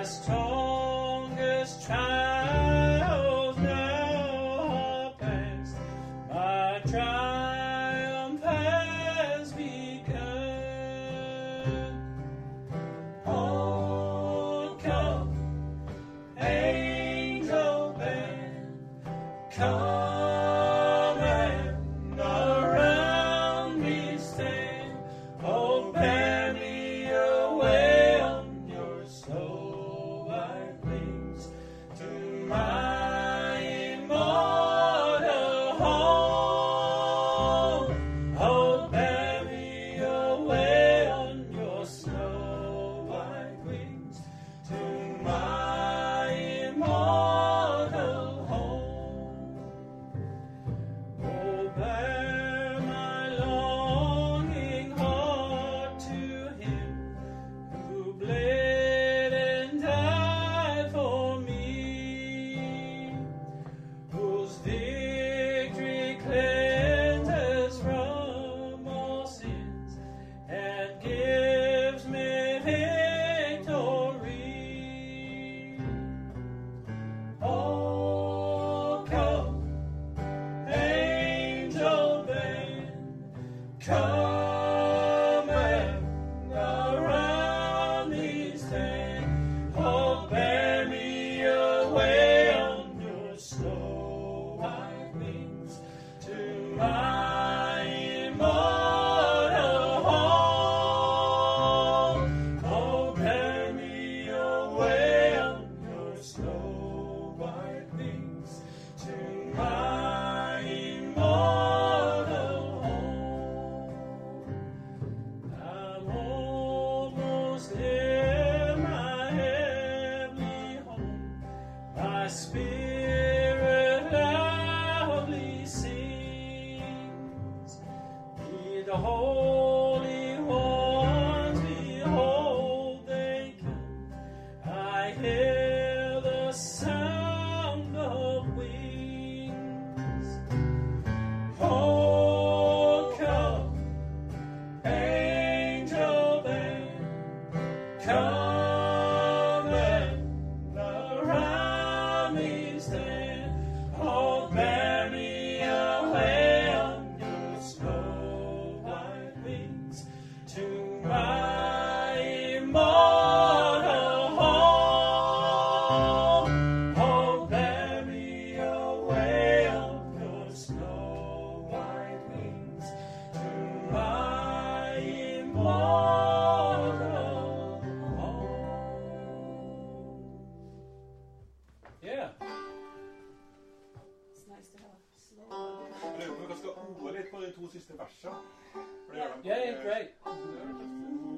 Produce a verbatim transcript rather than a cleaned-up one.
strongest trials now are past. My triumph has begun. Oh, come, angel band, come and around me stand. Oh, bear me away on your snow white wings to my immortal home. Oh, bear me away on your snow white wings to my immortal home. Oh, bear my longing heart to him who bled and died for me, whose victory cleanses from all sins and gives me victory. Oh, come, angel band, come and around me stand. Oh, bear me away on your snow white wings to my immortal home. Oh, bear me away on your snow white wings to my immortal home. I'm almost near my heavenly home. My spirit loudly sings. Be the holy ones, behold, they come. I hear the sound of wings. Oh, come, angel band, come and around me stand. Oh, bear me away on your snow white wings to my immortal home. Oh, bear me away on your snow white wings to my immortal home. Yeah. It's nice to have a slow one. Jeg lurer på om vi skal oe litt på de to siste versene. For det gjør de på- Yeah, great. Det er jo tøft.